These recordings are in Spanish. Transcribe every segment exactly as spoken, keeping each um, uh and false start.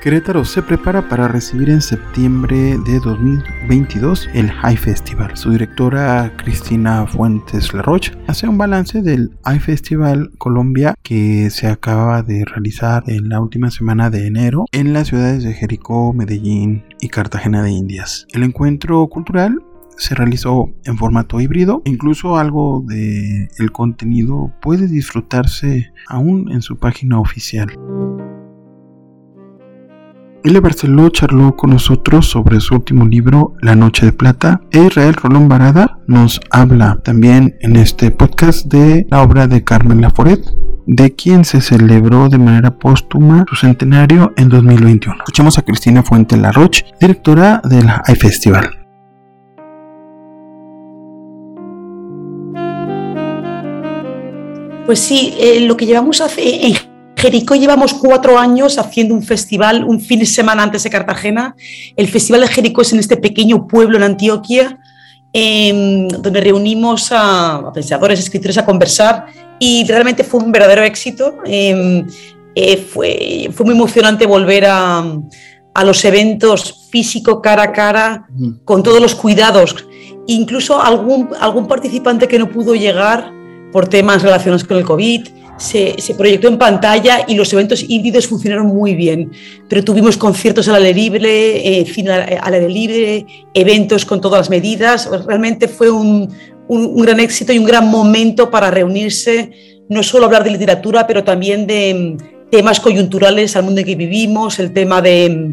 Querétaro se prepara para recibir en septiembre de dos mil veintidós el iFestival. Su directora Cristina Fuentes Laroche hace un balance del iFestival Colombia que se acaba de realizar en la última semana de enero en las ciudades de Jericó, Medellín y Cartagena de Indias. El encuentro cultural se realizó en formato híbrido, incluso algo de el contenido puede disfrutarse aún en su página oficial. Elia Barceló charló con nosotros sobre su último libro, La Noche de Plata, e Israel Rolón Barada nos habla también en este podcast de la obra de Carmen Laforet, de quien se celebró de manera póstuma su centenario en dos mil veintiuno. Escuchamos a Cristina Fuentes Laroche, directora del iFestival. Pues sí, eh, lo que llevamos hace... en Jericó llevamos cuatro años haciendo un festival, un fin de semana antes de Cartagena. El Festival de Jericó es en este pequeño pueblo en Antioquia, eh, donde reunimos a, a pensadores, escritores a conversar, y realmente fue un verdadero éxito. Eh, eh, fue, fue muy emocionante volver a, a los eventos físico, cara a cara, con todos los cuidados. Incluso algún, algún participante que no pudo llegar por temas relacionados con el COVID, Se, se proyectó en pantalla y los eventos híbridos funcionaron muy bien, pero tuvimos conciertos al aire libre, eh, cine al aire libre, eventos con todas las medidas. Realmente fue un, un, un gran éxito y un gran momento para reunirse, no solo hablar de literatura, pero también de temas coyunturales al mundo en que vivimos, el tema de,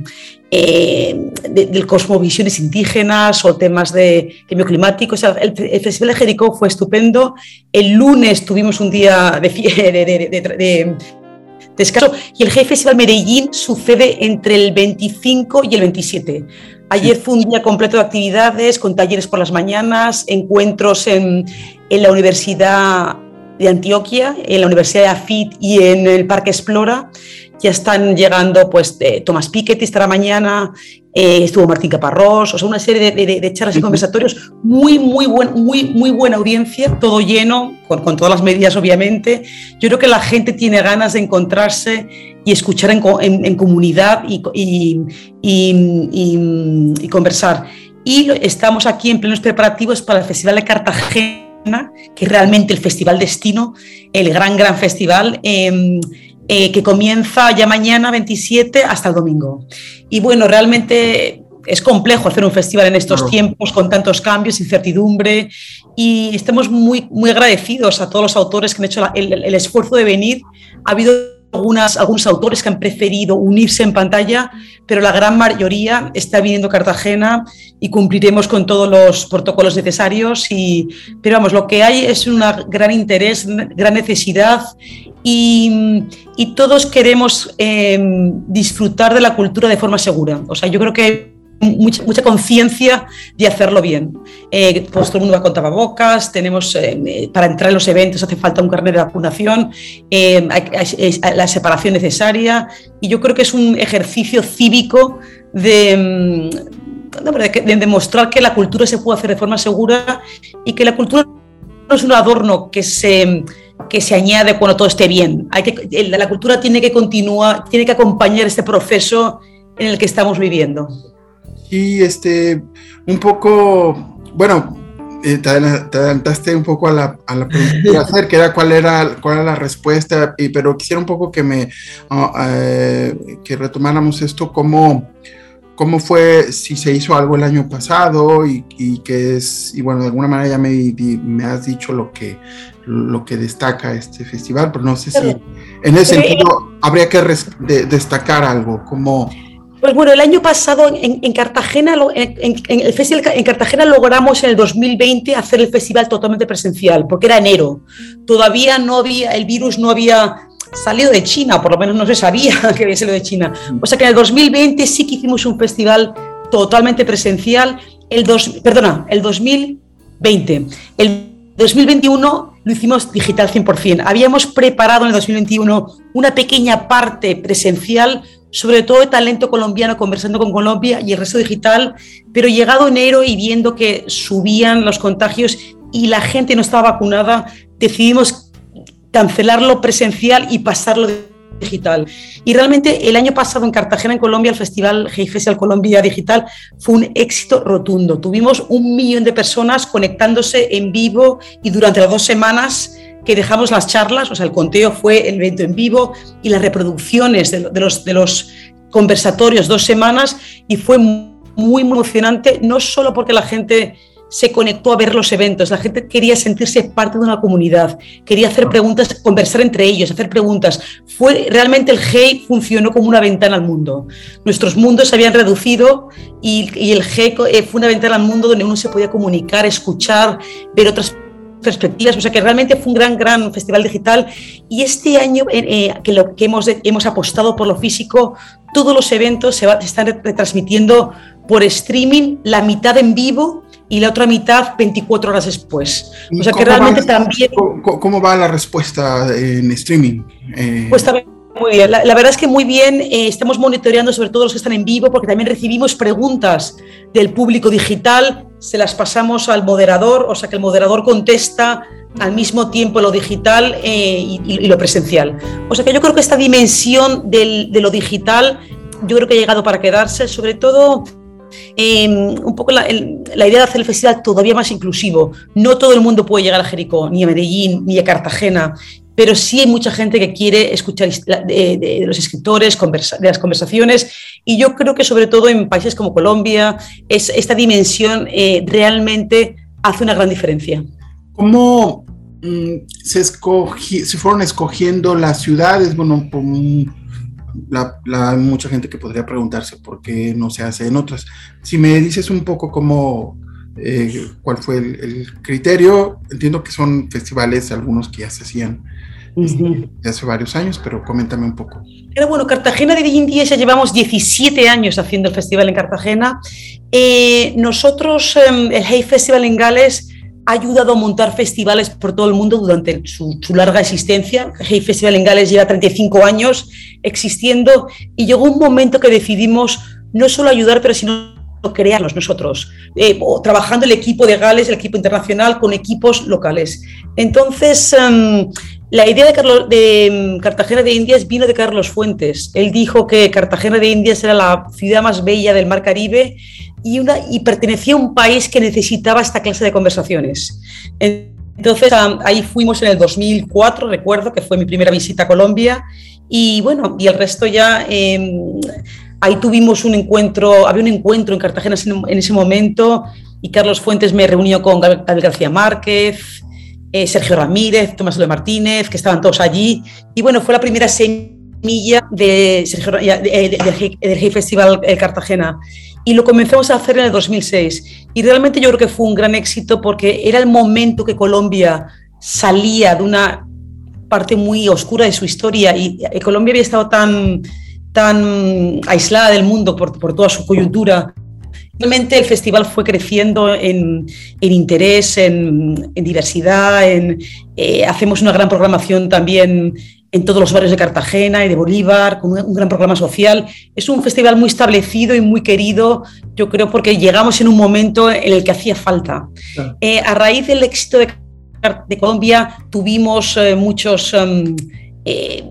eh, de, de cosmovisiones indígenas o temas de cambio climático. O sea, el, el Festival de Jericó fue estupendo. El lunes tuvimos un día de, de, de, de, de, de descanso, y el iFestival Medellín sucede entre el veinticinco y el veintisiete. Ayer fue un día completo de actividades, con talleres por las mañanas, encuentros en, en la Universidad de Antioquia, en la Universidad de Afit y en el Parque Explora. Ya están llegando pues eh, Tomás Piketty estará mañana, eh, estuvo Martín Caparrós, o sea, una serie de, de, de charlas y conversatorios, muy, muy, buen, muy, muy buena audiencia, todo lleno, con, con todas las medidas obviamente. Yo creo que la gente tiene ganas de encontrarse y escuchar en, en, en comunidad y, y, y, y, y conversar. Y estamos aquí en plenos preparativos para el Festival de Cartagena, que es realmente el festival destino, el gran, gran festival, eh, eh, que comienza ya mañana veintisiete hasta el domingo. Y bueno, realmente es complejo hacer un festival en estos claro. tiempos, con tantos cambios, incertidumbre, y estamos muy, muy agradecidos a todos los autores que han hecho la, el, el esfuerzo de venir. Ha habido Algunas, algunos autores que han preferido unirse en pantalla, pero la gran mayoría está viniendo a Cartagena y cumpliremos con todos los protocolos necesarios. Y, pero vamos, lo que hay es un gran interés, gran necesidad, y, y todos queremos eh, disfrutar de la cultura de forma segura. O sea, yo creo que hay mucha, mucha conciencia de hacerlo bien. Eh, pues todo el mundo va con tapabocas, tenemos, eh, para entrar en los eventos hace falta un carnet de vacunación, eh, hay, hay, hay la separación necesaria, y yo creo que es un ejercicio cívico de, de, de demostrar que la cultura se puede hacer de forma segura, y que la cultura no es un adorno que se, que se añade cuando todo esté bien. Hay que, la cultura tiene que continuar, tiene que acompañar este proceso en el que estamos viviendo. Y este, un poco, bueno, eh, te adelantaste un poco a la, a la pregunta que iba a hacer, que era cuál era, cuál era la respuesta, y, pero quisiera un poco que me, uh, eh, que retomáramos esto, cómo, cómo fue, si se hizo algo el año pasado, y, y que es, y bueno, de alguna manera ya me, me has dicho lo que, lo que destaca este festival, pero no sé si en ese sentido habría que res, de, destacar algo, como... Pues bueno, el año pasado en, en Cartagena, en, en, en el festival en Cartagena logramos en el dos mil veinte hacer el festival totalmente presencial, porque era enero. Todavía no había, el virus no había salido de China, por lo menos no se sabía que había salido de China. O sea que en el dos mil veinte sí que hicimos un festival totalmente presencial. El dos, perdona, el dos mil veinte. El dos mil veintiuno lo hicimos digital cien por ciento. Habíamos preparado en el dos mil veintiuno una pequeña parte presencial, sobre todo de talento colombiano, conversando con Colombia, y el resto digital, pero llegado enero y viendo que subían los contagios y la gente no estaba vacunada, decidimos cancelarlo presencial y pasarlo digital. Y realmente el año pasado en Cartagena, en Colombia, el festival Hey Festival Colombia Digital fue un éxito rotundo. Tuvimos un millón de personas conectándose en vivo y durante las dos semanas que dejamos las charlas, o sea, el conteo fue el evento en vivo y las reproducciones de, de, los, de los conversatorios dos semanas, y fue muy, muy emocionante, no solo porque la gente se conectó a ver los eventos, la gente quería sentirse parte de una comunidad, quería hacer preguntas, conversar entre ellos, hacer preguntas. Fue, realmente el Hey funcionó como una ventana al mundo. Nuestros mundos se habían reducido y, y el Hey fue una ventana al mundo donde uno se podía comunicar, escuchar, ver otras perspectivas, o sea que realmente fue un gran, gran festival digital. Y este año eh, eh, que, lo, que hemos, hemos apostado por lo físico, todos los eventos se, va, se están retransmitiendo por streaming, la mitad en vivo y la otra mitad veinticuatro horas después. O sea que realmente va, también... ¿cómo, ¿Cómo va la respuesta en streaming? Eh... Pues también muy bien. La, la verdad es que muy bien. Eh, estamos monitoreando sobre todo los que están en vivo, porque también recibimos preguntas del público digital, se las pasamos al moderador, o sea que el moderador contesta al mismo tiempo lo digital eh, y, y lo presencial. O sea que yo creo que esta dimensión del, de lo digital, yo creo que ha llegado para quedarse, sobre todo... Eh, un poco la, el, la idea de hacer el festival todavía más inclusivo. No todo el mundo puede llegar a Jericó, ni a Medellín, ni a Cartagena, pero sí hay mucha gente que quiere escuchar de, de, de los escritores, conversa, de las conversaciones, y yo creo que sobre todo en países como Colombia es, esta dimensión eh, realmente hace una gran diferencia. ¿Cómo mm, se, escogi, se fueron escogiendo las ciudades? Bueno, por, La, la, hay mucha gente que podría preguntarse por qué no se hace en otras. Si me dices un poco cómo, eh, cuál fue el, el criterio, entiendo que son festivales, algunos que ya se hacían uh-huh. de hace varios años, pero coméntame un poco. Pero bueno, Cartagena de Indias ya llevamos diecisiete años haciendo el festival en Cartagena. Eh, nosotros, eh, el Hey Festival en Gales, ha ayudado a montar festivales por todo el mundo durante su, su larga existencia. Hey Festival en Gales lleva treinta y cinco años existiendo, y llegó un momento que decidimos no solo ayudar, pero sino crearlos nosotros, eh, trabajando el equipo de Gales, el equipo internacional, con equipos locales. Entonces, um, la idea de, Carlos, de Cartagena de Indias vino de Carlos Fuentes. Él dijo que Cartagena de Indias era la ciudad más bella del Mar Caribe y, una, y pertenecía a un país que necesitaba esta clase de conversaciones. Entonces, um, ahí fuimos en el dos mil cuatro, recuerdo que fue mi primera visita a Colombia, y bueno, y el resto ya... Eh, Ahí tuvimos un encuentro, había un encuentro en Cartagena en ese momento, y Carlos Fuentes me reunió con Gabriel García Márquez, eh, Sergio Ramírez, Tomás López Martínez, que estaban todos allí. Y bueno, fue la primera semilla de Sergio, de, de, de, del Hey Festival eh, Cartagena. Y lo comenzamos a hacer en el dos mil seis. Y realmente yo creo que fue un gran éxito, porque era el momento que Colombia salía de una parte muy oscura de su historia, y, y Colombia había estado tan... tan aislada del mundo por, por toda su coyuntura. Realmente el festival fue creciendo en, en interés, en, en diversidad, en, eh, hacemos una gran programación también en todos los barrios de Cartagena y de Bolívar, con un, un gran programa social. Es un festival muy establecido y muy querido, yo creo, porque llegamos en un momento en el que hacía falta. Claro. Eh, a raíz del éxito de, de Colombia tuvimos eh, muchos... Um, eh,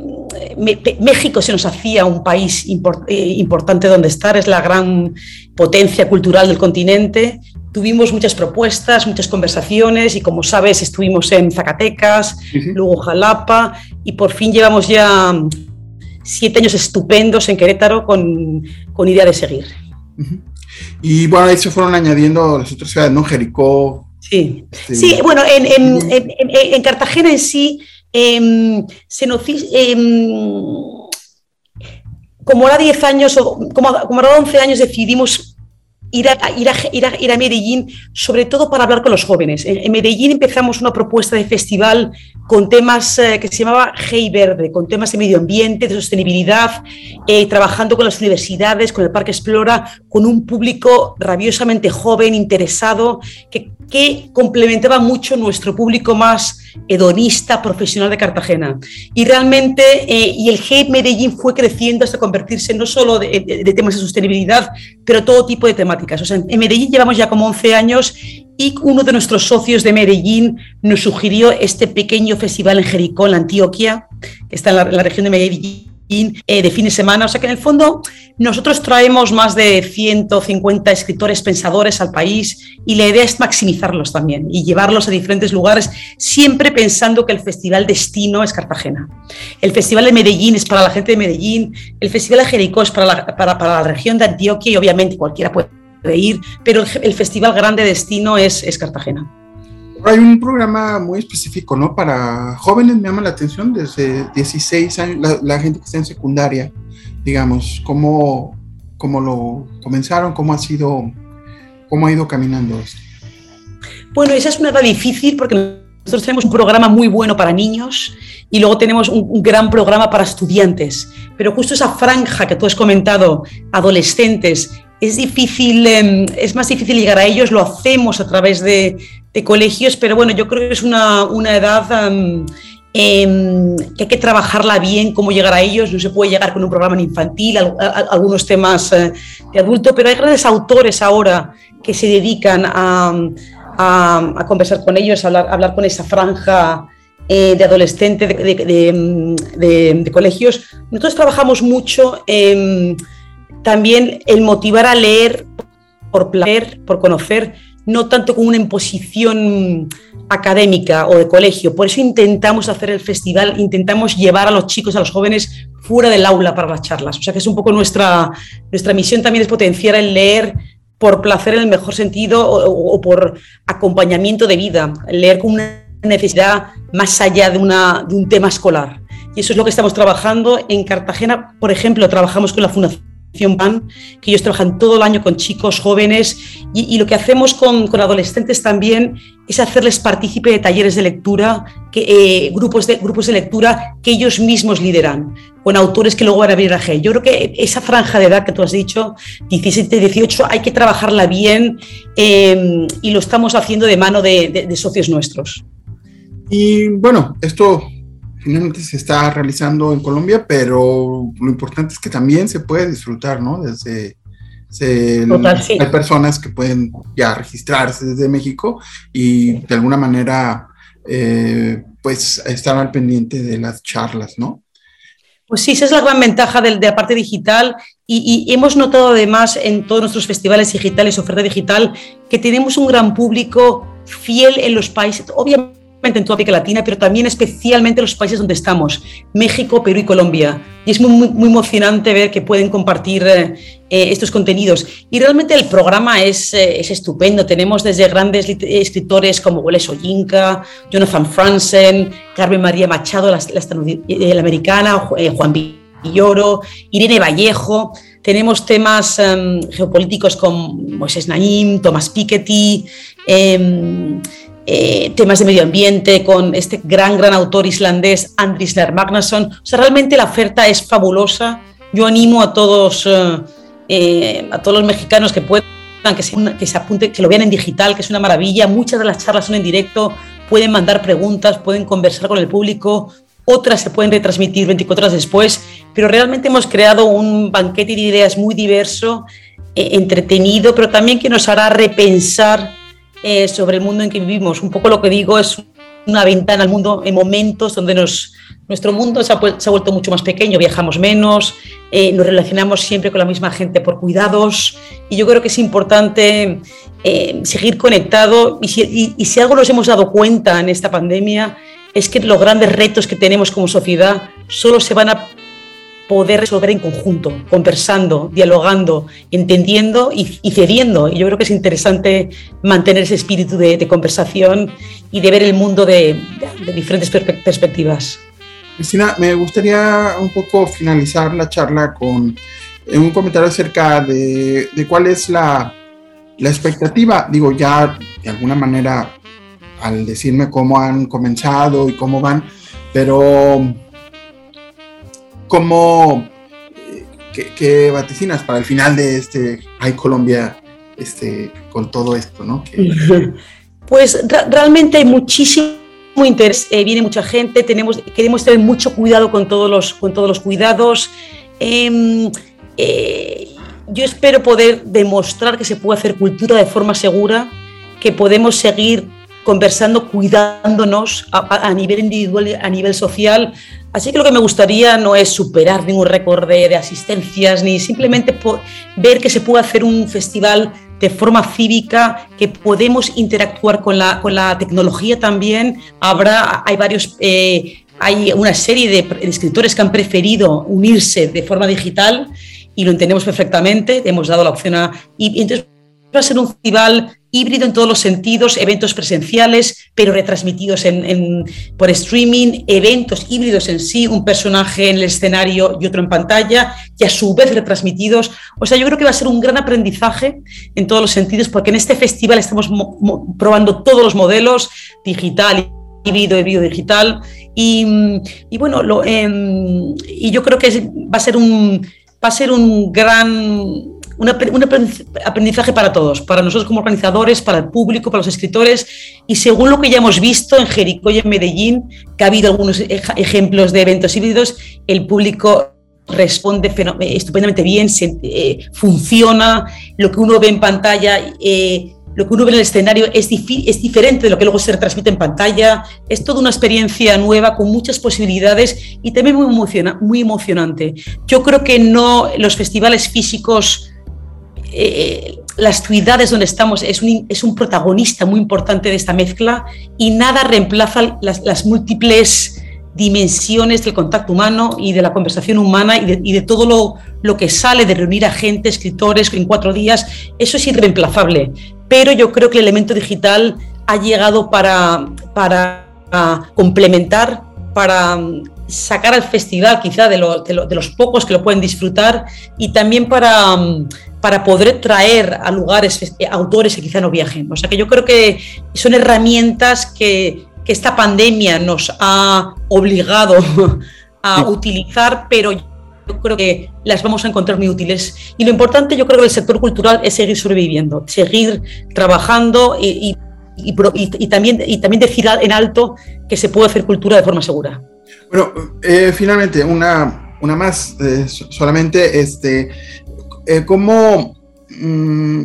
México se nos hacía un país import, eh, importante donde estar, es la gran potencia cultural del continente. Tuvimos muchas propuestas, muchas conversaciones, y como sabes estuvimos en Zacatecas, uh-huh. luego Jalapa, y por fin llevamos ya siete años estupendos en Querétaro con, con idea de seguir. Uh-huh. Y bueno, ahí se fueron añadiendo las otras ciudades, ¿no? Jericó. Sí, sí. sí bueno, en, en, uh-huh. en, en, en Cartagena en sí, Eh, se nos, eh, como ahora diez años o como, como ahora once años decidimos ir a, ir, a, ir, a, ir a Medellín, sobre todo para hablar con los jóvenes. En, en Medellín empezamos una propuesta de festival con temas eh, que se llamaba Hey Verde, con temas de medio ambiente, de sostenibilidad, eh, trabajando con las universidades, con el Parque Explora, con un público rabiosamente joven, interesado, que, que complementaba mucho nuestro público más hedonista, profesional de Cartagena. Y realmente, eh, y el Hey Medellín fue creciendo hasta convertirse no solo de, de, de temas de sostenibilidad, pero todo tipo de temáticas. O sea, en Medellín llevamos ya como once años, y uno de nuestros socios de Medellín nos sugirió este pequeño festival en Jericó, en Antioquia, que está en la, en la región de Medellín, eh, de fin de semana. O sea que en el fondo nosotros traemos más de ciento cincuenta escritores pensadores al país y la idea es maximizarlos también y llevarlos a diferentes lugares, siempre pensando que el festival destino es Cartagena. El festival de Medellín es para la gente de Medellín, el festival de Jericó es para la, para, para la región de Antioquia y obviamente cualquiera puede ir, pero el, el festival grande destino es, es Cartagena. Hay un programa muy específico, ¿no? Para jóvenes, me llama la atención, desde dieciséis años, la, la gente que está en secundaria, digamos, ¿cómo, cómo lo comenzaron? ¿Cómo ha sido, cómo ha ido caminando esto? Bueno, esa es una edad difícil porque nosotros tenemos un programa muy bueno para niños y luego tenemos un, un gran programa para estudiantes, pero justo esa franja que tú has comentado, adolescentes, es difícil, eh, es más difícil llegar a ellos, lo hacemos a través de, de colegios, pero bueno, yo creo que es una, una edad um, eh, que hay que trabajarla bien, cómo llegar a ellos. No se puede llegar con un programa infantil, a, a, a algunos temas eh, de adulto, pero hay grandes autores ahora que se dedican a, a, a conversar con ellos, a hablar, a hablar con esa franja eh, de adolescentes, de, de, de, de, de colegios. Nosotros trabajamos mucho en... También el motivar a leer por placer, por conocer, no tanto como una imposición académica o de colegio. Por eso intentamos hacer el festival, intentamos llevar a los chicos, a los jóvenes, fuera del aula para las charlas. O sea que es un poco nuestra, nuestra misión también es potenciar el leer por placer en el mejor sentido o, o, o por acompañamiento de vida, el leer con una necesidad más allá de, una, de un tema escolar. Y eso es lo que estamos trabajando. En Cartagena, por ejemplo, trabajamos con la Fundación PAN, que ellos trabajan todo el año con chicos jóvenes y, y lo que hacemos con, con adolescentes también es hacerles partícipe de talleres de lectura, que, eh, grupos, de, grupos de lectura que ellos mismos lideran, con autores que luego van a abrir a G. Yo creo que esa franja de edad que tú has dicho, diecisiete, dieciocho, hay que trabajarla bien eh, y lo estamos haciendo de mano de, de, de socios nuestros. Y bueno, esto finalmente se está realizando en Colombia, pero lo importante es que también se puede disfrutar, ¿no? Desde, desde Total, el, sí. Hay personas que pueden ya registrarse desde México y de alguna manera eh, pues estar al pendiente de las charlas, ¿no? Pues sí, esa es la gran ventaja de, de la parte digital y, y hemos notado además en todos nuestros festivales digitales, oferta digital, que tenemos un gran público fiel en los países, obviamente en toda América Latina, pero también especialmente en los países donde estamos, México, Perú y Colombia. Y es muy, muy, muy emocionante ver que pueden compartir eh, estos contenidos. Y realmente el programa es, eh, es estupendo. Tenemos desde grandes escritores como Wole Soyinka, Jonathan Franzen, Carmen María Machado, la, la, la americana, eh, Juan Villoro, Irene Vallejo. Tenemos temas um, geopolíticos con Moisés Naim, Thomas Piketty, eh, Eh, temas de medio ambiente con este gran, gran autor islandés Andris Ler Magnason. O sea, realmente la oferta es fabulosa. Yo animo a todos, eh, eh, a todos los mexicanos que puedan, que se, que se apunten, que lo vean en digital, que es una maravilla. Muchas de las charlas son en directo, pueden mandar preguntas, pueden conversar con el público, otras se pueden retransmitir veinticuatro horas después, pero realmente hemos creado un banquete de ideas muy diverso, eh, entretenido, pero también que nos hará repensar Eh, sobre el mundo en que vivimos. Un poco lo que digo es una ventana al mundo en momentos donde nos, nuestro mundo se ha, se ha vuelto mucho más pequeño, viajamos menos, eh, nos relacionamos siempre con la misma gente por cuidados y yo creo que es importante eh, seguir conectado y si, y, y si algo nos hemos dado cuenta en esta pandemia es que los grandes retos que tenemos como sociedad solo se van a poder resolver en conjunto, conversando, dialogando, entendiendo y, y cediendo. Y yo creo que es interesante mantener ese espíritu de, de conversación y de ver el mundo de, de, de diferentes per- perspectivas. Cristina, me gustaría un poco finalizar la charla con un comentario acerca de, de cuál es la, la expectativa. Digo, ya de alguna manera, al decirme cómo han comenzado y cómo van, pero ¿cómo, qué, qué vaticinas para el final de este Hay Colombia este, con todo esto, ¿no? Que... Pues ra- realmente hay muchísimo interés, eh, viene mucha gente, tenemos, queremos tener mucho cuidado con todos los, con todos los cuidados. Eh, eh, yo espero poder demostrar que se puede hacer cultura de forma segura, que podemos seguir conversando, cuidándonos a, a nivel individual y a nivel social. Así que lo que me gustaría no es superar ningún récord de, de asistencias, ni simplemente ver que se puede hacer un festival de forma cívica, que podemos interactuar con la, con la tecnología también. Habrá, hay varios, eh, hay una serie de, de escritores que han preferido unirse de forma digital y lo entendemos perfectamente, hemos dado la opción a... Y, y entonces va a ser un festival híbrido en todos los sentidos, eventos presenciales, pero retransmitidos en, en, por streaming, eventos híbridos en sí, un personaje en el escenario y otro en pantalla, y a su vez retransmitidos. O sea, yo creo que va a ser un gran aprendizaje en todos los sentidos, porque en este festival estamos mo- mo- probando todos los modelos, digital, híbrido, híbrido, digital, y, y bueno, lo, eh, y yo creo que es, va a ser un, va a ser un gran... un aprendizaje para todos, para nosotros como organizadores, para el público, para los escritores, y según lo que ya hemos visto en Jericó y en Medellín, que ha habido algunos ej- ejemplos de eventos híbridos, el público responde feno- estupendamente bien, se, eh, funciona, lo que uno ve en pantalla, eh, lo que uno ve en el escenario es, difi- es diferente de lo que luego se retransmite en pantalla, es toda una experiencia nueva con muchas posibilidades y también muy, emociona- muy emocionante. Yo creo que no los festivales físicos, Eh, las ciudades donde estamos es un, es un protagonista muy importante de esta mezcla y nada reemplaza las, las múltiples dimensiones del contacto humano y de la conversación humana y de, y de todo lo, lo que sale de reunir a gente, escritores en cuatro días. Eso es irreemplazable, pero yo creo que el elemento digital ha llegado para, para complementar, para sacar al festival quizá de, lo, de, lo, de los pocos que lo pueden disfrutar y también para... para poder traer a lugares autores que quizá no viajen. O sea que yo creo que son herramientas que, que esta pandemia nos ha obligado a sí. utilizar, pero yo creo que las vamos a encontrar muy útiles. Y lo importante yo creo que el sector cultural es seguir sobreviviendo, seguir trabajando y, y, y, y, también, y también decir en alto que se puede hacer cultura de forma segura. Bueno, eh, finalmente, una, una más, eh, solamente este... Eh, cómo mmm,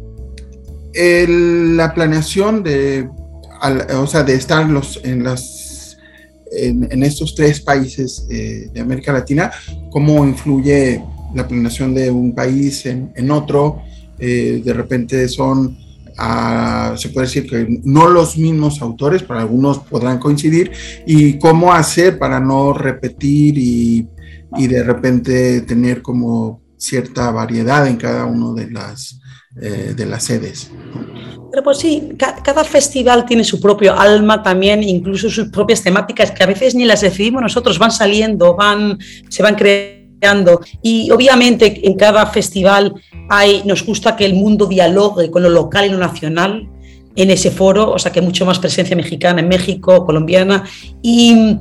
el, la planeación de, al, o sea, de estar los, en, las, en, en estos tres países eh, de América Latina, cómo influye la planeación de un país en, en otro, eh, de repente son, uh, se puede decir que no los mismos autores, pero algunos podrán coincidir, y cómo hacer para no repetir y, y de repente tener como cierta variedad en cada una de las, eh, de las sedes. Pero pues sí, ca- cada festival tiene su propio alma también, incluso sus propias temáticas, que a veces ni las decidimos nosotros, van saliendo, van, se van creando. Y obviamente en cada festival hay, nos gusta que el mundo dialogue con lo local y lo nacional en ese foro, o sea que hay mucho más presencia mexicana en México, colombiana. Y,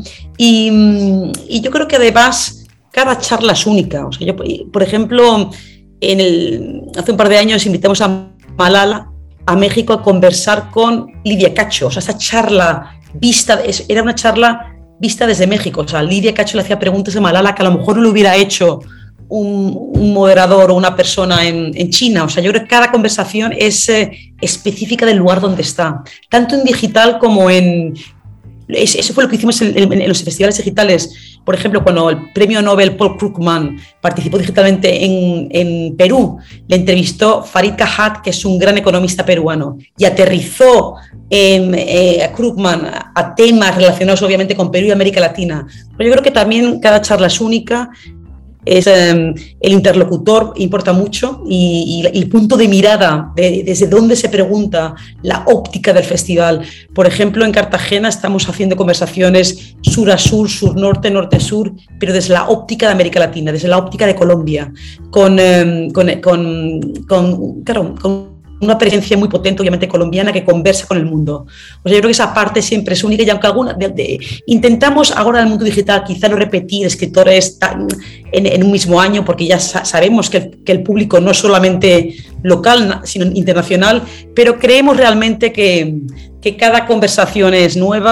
y, y yo creo que además... cada charla es única. O sea, yo, por ejemplo, en el, hace un par de años invitamos a Malala a México a conversar con Lidia Cacho. O sea, esa charla vista, era una charla vista desde México. O sea, Lidia Cacho le hacía preguntas a Malala que a lo mejor no le hubiera hecho un, un moderador o una persona en, en China. O sea, yo creo que cada conversación es eh, específica del lugar donde está, tanto en digital como en... Eso fue lo que hicimos en, en, en los festivales digitales. Por ejemplo, cuando el premio Nobel Paul Krugman participó digitalmente en, en Perú, le entrevistó Farid Kahat, que es un gran economista peruano, y aterrizó en, eh, a Krugman a, a temas relacionados obviamente con Perú y América Latina. Pero yo creo que también cada charla es única. Es, eh, el interlocutor importa mucho y, y el punto de mirada, de, desde dónde se pregunta, la óptica del festival. Por ejemplo, en Cartagena estamos haciendo conversaciones sur a sur, sur-norte, norte-sur, pero desde la óptica de América Latina, desde la óptica de Colombia, con, eh, con, con, con, claro, con una presencia muy potente, obviamente colombiana, que conversa con el mundo. O sea, yo creo que esa parte siempre es única y aunque alguna, de, de, intentamos ahora en el mundo digital quizá no repetir escritores tan, en, en un mismo año, porque ya sa- sabemos que el, que el público no es solamente local, sino internacional, pero creemos realmente que, que cada conversación es nueva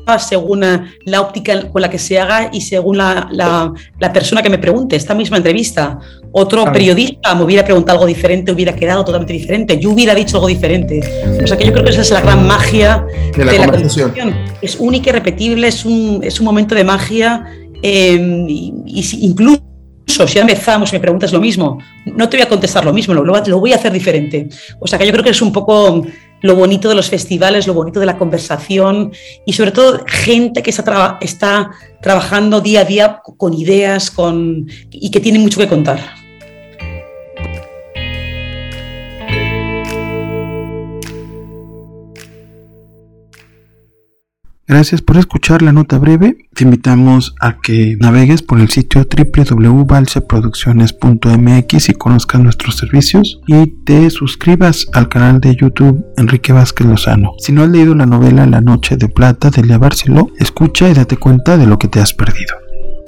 según la óptica con la que se haga y según la, la, la persona que me pregunte. Esta misma entrevista, otro claro. periodista me hubiera preguntado algo diferente, hubiera quedado totalmente diferente, yo hubiera dicho algo diferente. O sea que yo creo que esa es la gran magia de la, de la conversación. Es única y repetible, es un, es un momento de magia, eh, y, y incluso si empezamos y me preguntas lo mismo, no te voy a contestar lo mismo, lo, lo voy a hacer diferente. O sea que yo creo que es un poco lo bonito de los festivales, lo bonito de la conversación y sobre todo gente que está, traba, está trabajando día a día con ideas con, y que tiene mucho que contar. Gracias por escuchar la nota breve. Te invitamos a que navegues por el sitio doble u doble u doble u punto valse producciones punto eme equis y conozcas nuestros servicios y te suscribas al canal de YouTube Enrique Vázquez Lozano. Si no has leído la novela La Noche de Plata de Lea Barceló, escucha y date cuenta de lo que te has perdido.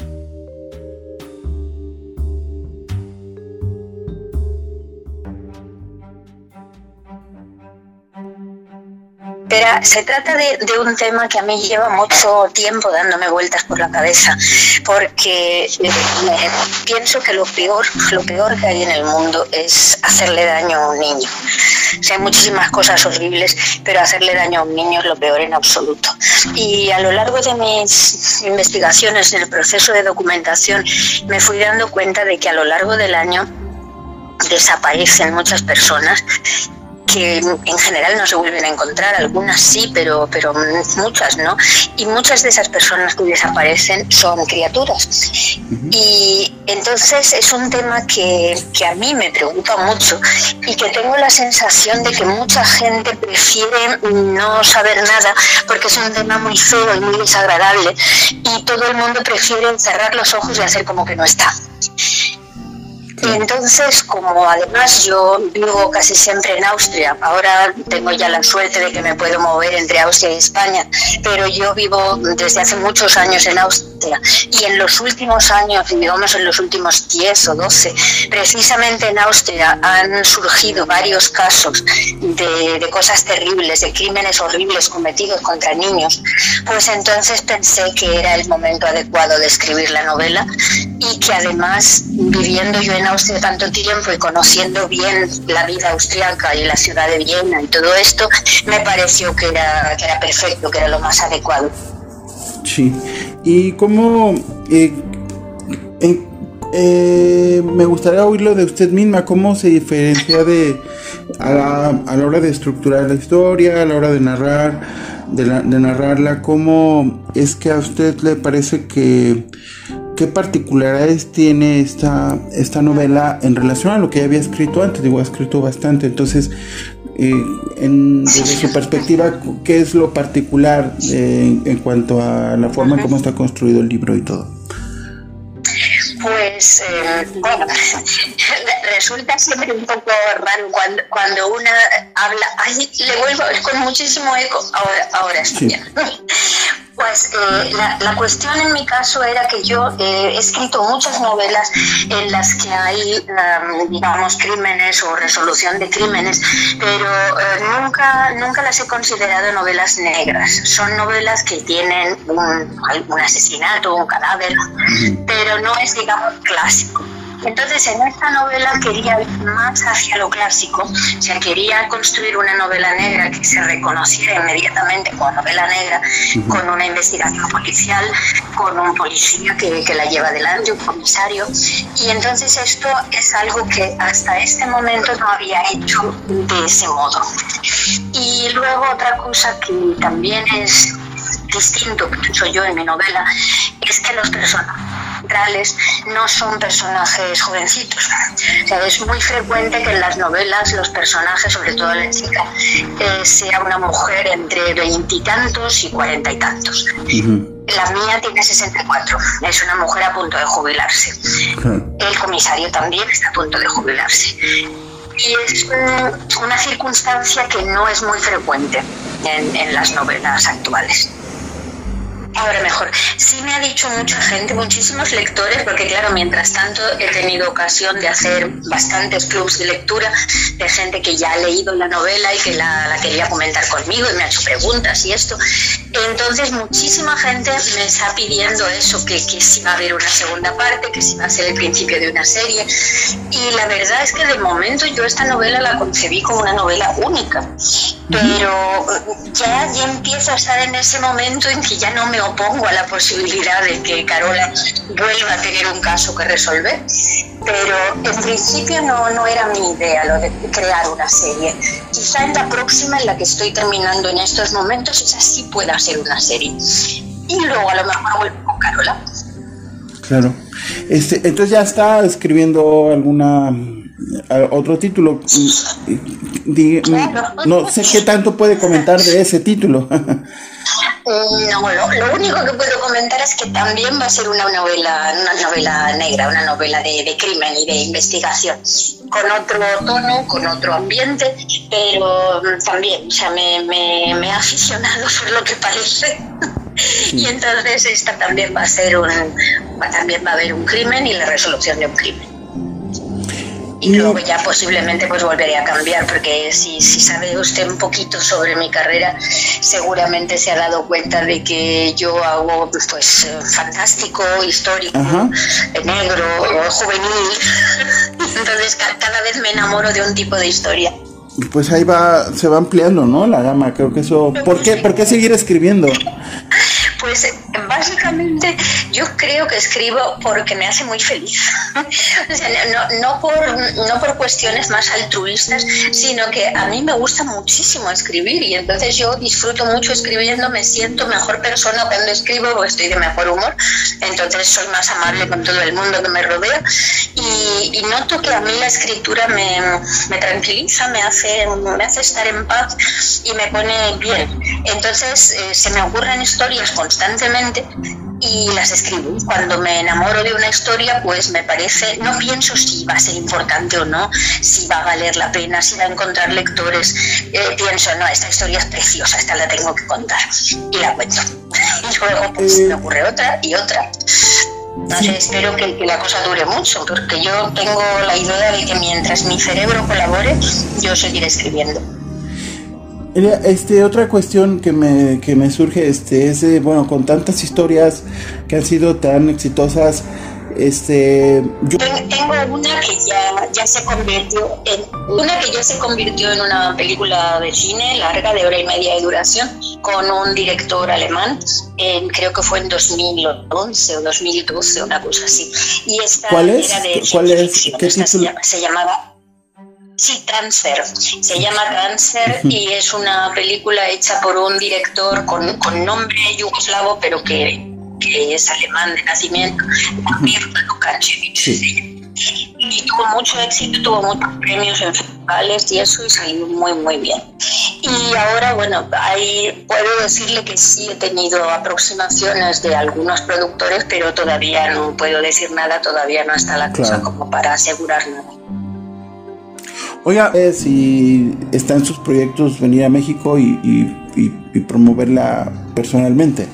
Pero se trata de, de un tema que a mí lleva mucho tiempo dándome vueltas por la cabeza, porque eh, pienso que lo peor, lo peor que hay en el mundo es hacerle daño a un niño. O sea, hay muchísimas cosas horribles, pero hacerle daño a un niño es lo peor en absoluto. Y a lo largo de mis investigaciones, en el proceso de documentación, me fui dando cuenta de que a lo largo del año desaparecen muchas personas que en general no se vuelven a encontrar, algunas sí, pero, pero muchas no, y muchas de esas personas que desaparecen son criaturas. Uh-huh. Y entonces es un tema que, que a mí me preocupa mucho y que tengo la sensación de que mucha gente prefiere no saber nada porque es un tema muy feo y muy desagradable y todo el mundo prefiere cerrar los ojos y hacer como que no está. Y entonces, como además yo vivo casi siempre en Austria, ahora tengo ya la suerte de que me puedo mover entre Austria y España, pero yo vivo desde hace muchos años en Austria y en los últimos años, digamos en los últimos diez o doce, precisamente en Austria han surgido varios casos de, de cosas terribles, de crímenes horribles cometidos contra niños. Pues entonces pensé que era el momento adecuado de escribir la novela y que además, viviendo yo en Austria tanto tiempo y conociendo bien la vida austriaca y la ciudad de Viena y todo esto, me pareció que era, que era perfecto, que era lo más adecuado. Sí, y cómo eh, eh, eh, me gustaría oírlo de usted misma, cómo se diferencia de a la, a la hora de estructurar la historia, a la hora de narrar, de, la, de narrarla, cómo es que a usted le parece que ¿qué particularidades tiene esta, esta novela en relación a lo que ya había escrito antes? Digo, ha escrito bastante, entonces, eh, en, desde su perspectiva, ¿qué es lo particular eh, en cuanto a la forma en cómo está construido el libro y todo? Pues, eh, bueno, resulta siempre un poco raro cuando, cuando una habla, ay, le vuelvo con muchísimo eco, ahora, ahora está bien. Pues eh, la, la cuestión en mi caso era que yo eh, he escrito muchas novelas en las que hay, um, digamos, crímenes o resolución de crímenes, pero eh, nunca, nunca las he considerado novelas negras. Son novelas que tienen un, un asesinato, un cadáver, pero no es, digamos, clásico. Entonces, en esta novela quería ir más hacia lo clásico, o sea, quería construir una novela negra que se reconociera inmediatamente como novela negra, uh-huh. con una investigación policial, con un policía que, que la lleva adelante, un comisario, y entonces esto es algo que hasta este momento no había hecho de ese modo. Y luego otra cosa que también es distinto, que soy yo en mi novela, es que los personajes centrales no son personajes jovencitos. O sea, es muy frecuente que en las novelas los personajes, sobre todo la chica, eh, sea una mujer entre veintitantos y cuarenta y tantos. Uh-huh. La mía tiene sesenta y cuatro, es una mujer a punto de jubilarse. Uh-huh. El comisario también está a punto de jubilarse. Y es un, una circunstancia que no es muy frecuente en, en las novelas actuales. Ahora mejor. Sí me ha dicho mucha gente, muchísimos lectores, porque claro, mientras tanto he tenido ocasión de hacer bastantes clubs de lectura de gente que ya ha leído la novela y que la, la quería comentar conmigo y me ha hecho preguntas y esto. Entonces muchísima gente me está pidiendo eso, que, que si va a haber una segunda parte, que si va a ser el principio de una serie. Y la verdad es que de momento yo esta novela la concebí como una novela única, pero ya, ya empiezo a estar en ese momento en que ya no me opongo a la posibilidad de que Carola vuelva a tener un caso que resolver. Pero en principio no, no era mi idea lo de crear una serie. Quizá en la próxima, en la que estoy terminando en estos momentos, esa sí pueda ser una serie. Y luego a lo mejor vuelvo con Carola. Claro. Este, entonces ya está escribiendo alguna otro título. Claro. No sé qué tanto puede comentar de ese título. No, lo, lo único que puedo comentar es que también va a ser una novela, una novela negra, una novela de, de crimen y de investigación, con otro tono, con otro ambiente, pero también, o sea, me, me, me ha aficionado por lo que parece. Sí. Y entonces esta también va a ser un, también va a haber un crimen y la resolución de un crimen. Y luego ya posiblemente pues volveré a cambiar, porque si, si sabe usted un poquito sobre mi carrera, seguramente se ha dado cuenta de que yo hago pues fantástico, histórico, Ajá. negro, juvenil. Entonces cada vez me enamoro de un tipo de historia. Pues ahí va, se va ampliando, ¿no? La gama, creo que eso. ¿Por qué, por qué seguir escribiendo? Pues básicamente yo creo que escribo porque me hace muy feliz. O sea, no, no, por, no por cuestiones más altruistas, sino que a mí me gusta muchísimo escribir y entonces yo disfruto mucho escribiendo, me siento mejor persona cuando escribo porque estoy de mejor humor, entonces soy más amable con todo el mundo que me rodea y, y noto que a mí la escritura me, me tranquiliza, me hace, me hace estar en paz y me pone bien. Entonces eh, se me ocurren historias constantemente y las escribo. Cuando me enamoro de una historia, pues me parece, no pienso si va a ser importante o no, si va a valer la pena, si va a encontrar lectores. Eh, pienso, no, esta historia es preciosa, esta la tengo que contar y la cuento. Y luego pues me ocurre otra y otra. No sé, espero que, que la cosa dure mucho, porque yo tengo la idea de que mientras mi cerebro colabore, yo seguiré escribiendo. Este, otra cuestión que me, que me surge este, es, eh, bueno, con tantas historias que han sido tan exitosas, este, yo... Tengo una que ya, ya se convirtió en una que ya se convirtió en una película de cine larga de hora y media de duración con un director alemán, en, creo que fue en dos mil once o dos mil doce, una cosa así. Y esta ¿Cuál es? Era de ¿Cuál es? ficción. ¿Qué Esta título? se, llama, se llamaba Sí, Transfer. Se llama Transfer y es una película hecha por un director con, con nombre yugoslavo, pero que, que es alemán de nacimiento, Mirko Lukačević. Sí. Y tuvo mucho éxito, tuvo muchos premios en festivales y eso, y salió muy, muy bien. Y ahora, bueno, ahí puedo decirle que sí he tenido aproximaciones de algunos productores, pero todavía no puedo decir nada, todavía no está la cosa claro. como para asegurar nada. Oiga, eh, si está en sus proyectos venir a México y, y, y, y promoverla personalmente.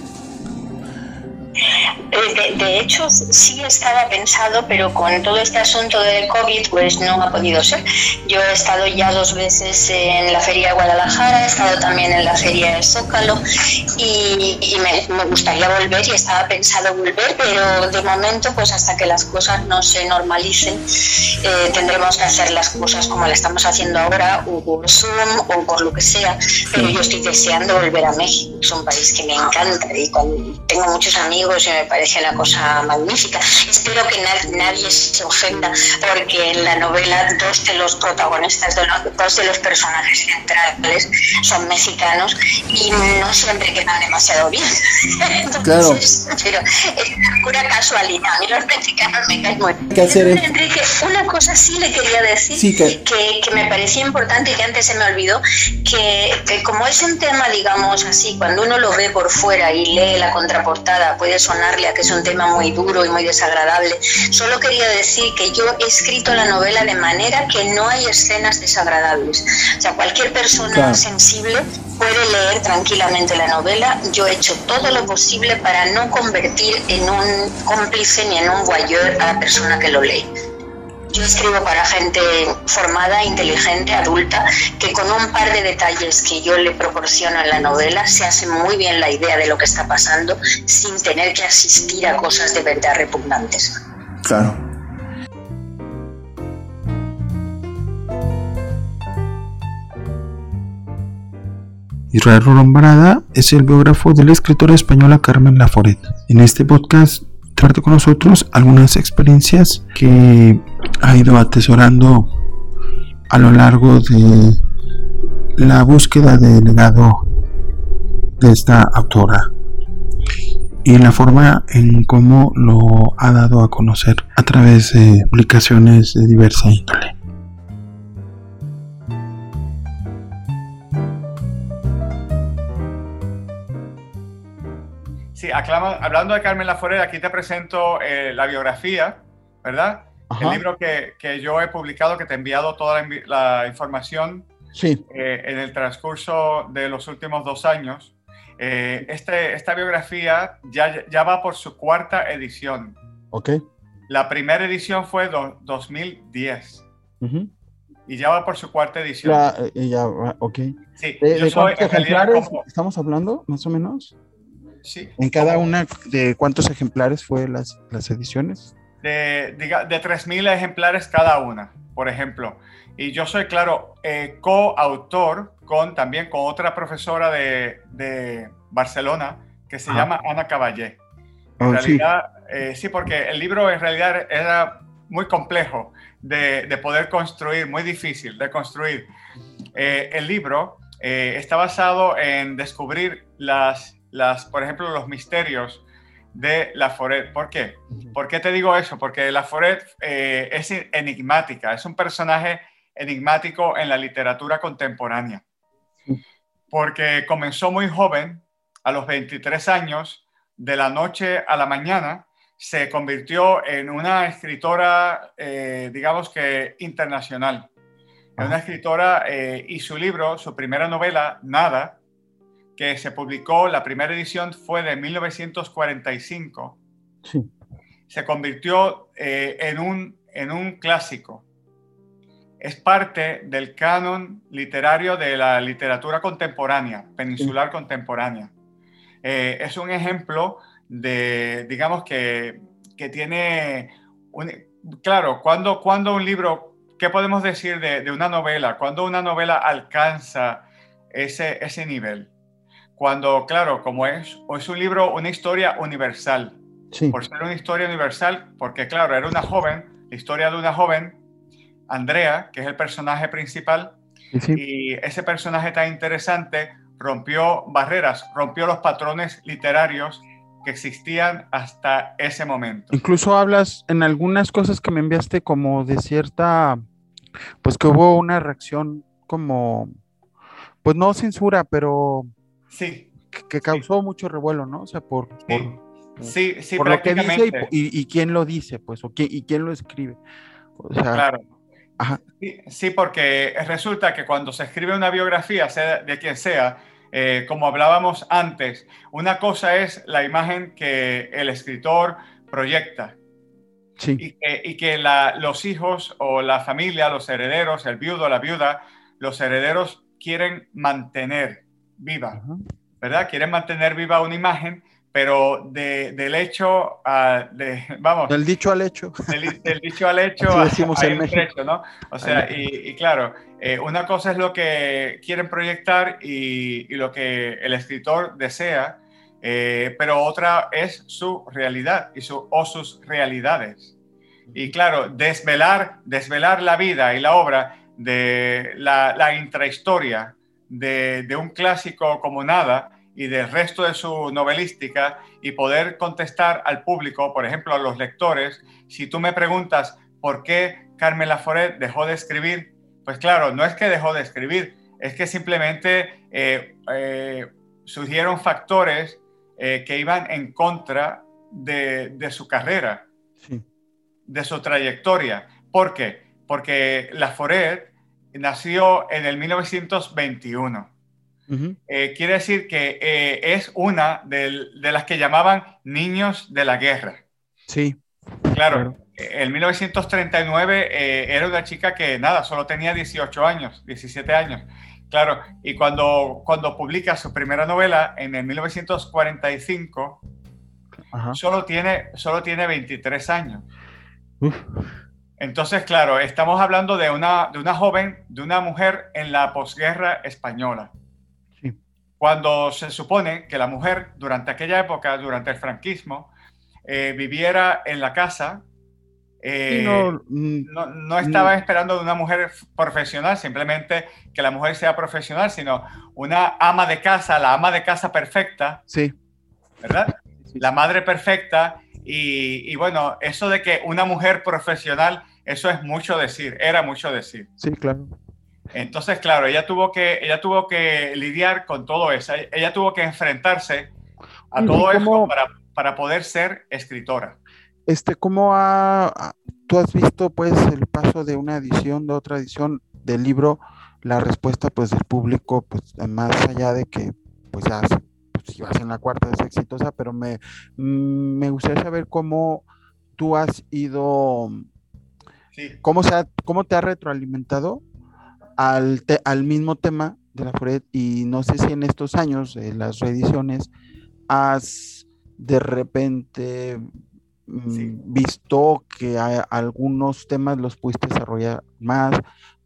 De, de hecho, sí estaba pensado, pero con todo este asunto del COVID, pues no ha podido ser. Yo he estado ya dos veces en la Feria de Guadalajara, he estado también en la Feria de Zócalo y, y me, me gustaría volver y estaba pensado volver, pero de momento, pues hasta que las cosas no se normalicen, eh, tendremos que hacer las cosas como las estamos haciendo ahora, o por Zoom o por lo que sea, pero yo estoy deseando volver a México. Es un país que me encanta y con, tengo muchos amigos y me parece una cosa magnífica. Espero que na- nadie se ofenda porque en la novela dos de los protagonistas, de los, dos de los personajes centrales son mexicanos y no siempre quedan demasiado bien. Entonces, claro. Pero es una pura casualidad. A mí los mexicanos me caen muy bien. ¿Qué hacer? Enrique, una cosa sí le quería decir sí, que... Que, que me parecía importante y que antes se me olvidó, que, que como es un tema, digamos así, cuando uno lo ve por fuera y lee la contraportada, puede sonarle a que es un tema muy duro y muy desagradable. Solo quería decir que yo he escrito la novela de manera que no hay escenas desagradables. O sea, cualquier persona claro. sensible puede leer tranquilamente la novela. Yo he hecho todo lo posible para no convertir en un cómplice ni en un voyeur a la persona que lo lee. Yo escribo para gente formada, inteligente, adulta, que con un par de detalles que yo le proporciono en la novela se hace muy bien la idea de lo que está pasando sin tener que asistir a cosas de verdad repugnantes. Claro. Israel Rolón Barada es el biógrafo de la escritora española Carmen Laforet. En este podcast comparte con nosotros algunas experiencias que ha ido atesorando a lo largo de la búsqueda del legado de esta autora y la forma en cómo lo ha dado a conocer a través de publicaciones de diversa índole. Sí, aclama, hablando de Carmen Laforet, aquí te presento eh, la biografía, ¿verdad? Ajá. El libro que, que yo he publicado, que te he enviado toda la, la información sí. eh, en el transcurso de los últimos dos años. Eh, este, esta biografía ya, ya va por su cuarta edición. Ok. La primera edición fue do, dos mil diez. Uh-huh. Y ya va por su cuarta edición. Ya, ya ok. Sí, ¿De, yo de soy, cuántos ejemplares como... estamos hablando, más o menos? Sí. ¿En cada una de cuántos ejemplares fue las, las ediciones? De, de, de tres mil ejemplares cada una, por ejemplo. Y yo soy, claro, eh, coautor con, también con otra profesora de, de Barcelona que se ah. llama Ana Caballé. En oh, realidad, sí. Eh, sí, porque el libro en realidad era muy complejo de, de poder construir, muy difícil de construir. Eh, el libro eh, está basado en descubrir las... Las, por ejemplo, los misterios de Laforet. ¿Por qué? ¿Por qué te digo eso? Porque Laforet eh, es enigmática, es un personaje enigmático en la literatura contemporánea. Porque comenzó muy joven, a los veintitrés años, de la noche a la mañana, se convirtió en una escritora, eh, digamos que internacional. En una escritora eh, y su libro, su primera novela, Nada, que se publicó, la primera edición fue de mil novecientos cuarenta y cinco, sí. Se convirtió eh, en, un, en un clásico. Es parte del canon literario de la literatura contemporánea, peninsular sí. contemporánea. Eh, es un ejemplo de, digamos, que, que tiene, un, claro, cuando, cuando un libro, ¿qué podemos decir de, de una novela? Cuando una novela alcanza ese, ese nivel. Cuando, claro, como es, es un libro, una historia universal. Sí. Por ser una historia universal, porque, claro, era una joven, la historia de una joven, Andrea, que es el personaje principal, sí. Y ese personaje tan interesante rompió barreras, rompió los patrones literarios que existían hasta ese momento. Incluso hablas en algunas cosas que me enviaste como de cierta, pues que hubo una reacción como, pues no censura, pero... Sí. Que causó sí. mucho revuelo, ¿no? O sea, por, sí. por, sí, sí, por lo que dice y, y, y quién lo dice, pues, o quién, y quién lo escribe. O sea, claro. Ajá. Sí, sí, porque resulta que cuando se escribe una biografía, sea de quien sea, eh, como hablábamos antes, una cosa es la imagen que el escritor proyecta. Sí. Y que, y que la, los hijos o la familia, los herederos, el viudo, la viuda, los herederos quieren mantener viva, uh-huh. ¿verdad? Quieren mantener viva una imagen, pero de, del hecho, uh, de, vamos... Del dicho al hecho. Del, del dicho al hecho hay un trecho, ¿no? O sea, y, y claro, eh, una cosa es lo que quieren proyectar y, y lo que el escritor desea, eh, pero otra es su realidad y su, o sus realidades. Y claro, desvelar, desvelar la vida y la obra de la, la intrahistoria De, de un clásico como Nada y del resto de su novelística y poder contestar al público, por ejemplo, a los lectores. Si tú me preguntas por qué Carmen Laforet dejó de escribir, pues claro, no es que dejó de escribir, es que simplemente eh, eh, surgieron factores eh, que iban en contra de, de su carrera, sí. de su trayectoria. ¿Por qué? Porque Laforet nació en el mil novecientos veintiuno. Uh-huh. Eh, quiere decir que eh, es una de, de las que llamaban niños de la guerra. Sí. Claro, en mil novecientos treinta y nueve eh, era una chica que nada, solo tenía dieciocho años, diecisiete años. Claro, y cuando, cuando publica su primera novela en el mil novecientos cuarenta y cinco, solo tiene, solo tiene veintitrés años. Uf. Entonces, claro, estamos hablando de una, de una joven, de una mujer en la posguerra española. Sí. Cuando se supone que la mujer, durante aquella época, durante el franquismo, eh, viviera en la casa, eh, no, no, no estaba no. esperando de una mujer profesional, simplemente que la mujer sea profesional, sino una ama de casa, la ama de casa perfecta. Sí. ¿Verdad? Sí. La madre perfecta. Y, y bueno, eso de que una mujer profesional, eso es mucho decir, era mucho decir. Sí, claro. Entonces, claro, ella tuvo que, ella tuvo que lidiar con todo eso. Ella tuvo que enfrentarse a sí, todo eso para, para poder ser escritora. Este, ¿cómo ha, tú has visto pues el paso de una edición, de otra edición del libro, la respuesta pues del público, pues más allá de que pues ya se si vas en la cuarta es exitosa, pero me, me gustaría saber cómo tú has ido, sí. cómo, se ha, cómo te ha retroalimentado al, te, al mismo tema de Laforet, y no sé si en estos años de las reediciones has de repente sí. visto que hay algunos temas los pudiste desarrollar más, sí.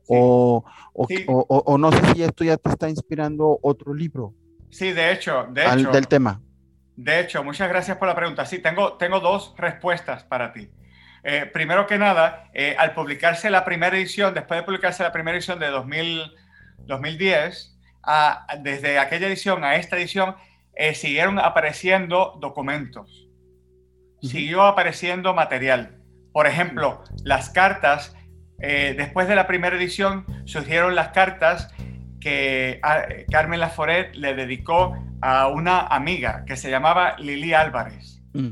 o, o, sí. o, o, o no sé si esto ya te está inspirando otro libro. Sí, de hecho, de Al, hecho. Del tema. De hecho, muchas gracias por la pregunta. Sí, tengo, tengo dos respuestas para ti. Eh, primero que nada, eh, al publicarse la primera edición, después de publicarse la primera edición de dos mil, dos mil diez, a, desde aquella edición a esta edición, eh, siguieron apareciendo documentos. Uh-huh. Siguió apareciendo material. Por ejemplo, las cartas, eh, después de la primera edición, surgieron las cartas que Carmen Laforet le dedicó a una amiga que se llamaba Lili Álvarez. Mm.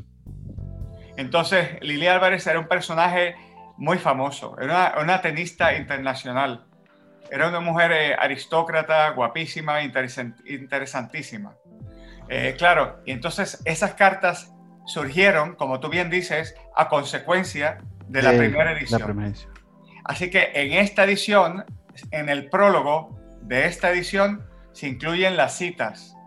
Entonces, Lili Álvarez era un personaje muy famoso, era una, una tenista internacional. Era una mujer eh, aristócrata, guapísima, interesant, interesantísima. Eh, claro, y entonces esas cartas surgieron, como tú bien dices, a consecuencia de la, de primera, edición. la primera edición. Así que en esta edición, en el prólogo de esta edición, se incluyen las citas.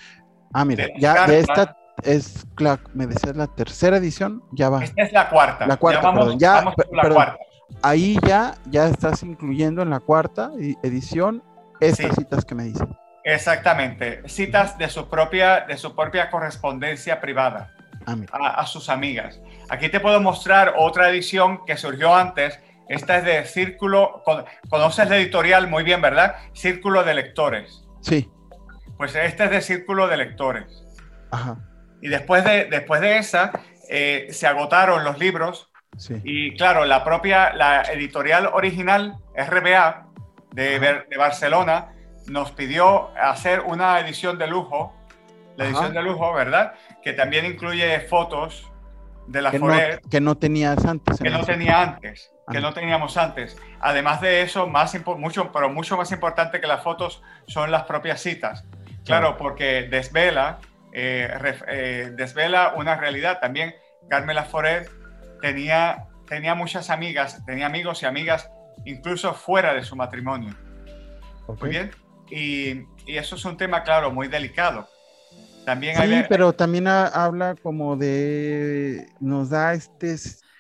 Ah, mira, de ya cartas. De esta es la, me decías la tercera edición, ya va. Esta es la cuarta. La cuarta, ya vamos, perdón. Ya, vamos por la perdón. cuarta. Ahí ya, ya estás incluyendo en la cuarta edición estas sí. citas que me dices. Exactamente, citas de su propia, de su propia correspondencia privada ah, a, a sus amigas. Aquí te puedo mostrar otra edición que surgió antes. Esta es de Círculo, conoces la editorial muy bien, ¿verdad? Círculo de Lectores. Sí. Pues esta es de Círculo de Lectores. Ajá. Y después de, después de esa, eh, se agotaron los libros. Sí. Y claro, la propia, la editorial original, R B A, de, de Barcelona, nos pidió hacer una edición de lujo, la Ajá. edición de lujo, ¿verdad? Que también incluye fotos de Laforet. No, que no tenías antes. Que no tenía antes. que no teníamos antes. Además de eso, más mucho, pero mucho más importante que las fotos son las propias citas. Claro, porque desvela, eh, ref, eh, desvela una realidad. También Carmen Laforet tenía, tenía muchas amigas, tenía amigos y amigas incluso fuera de su matrimonio. Okay. Muy bien. Y, y eso es un tema, claro, muy delicado. También sí, hay... pero también ha, habla como de... nos da este...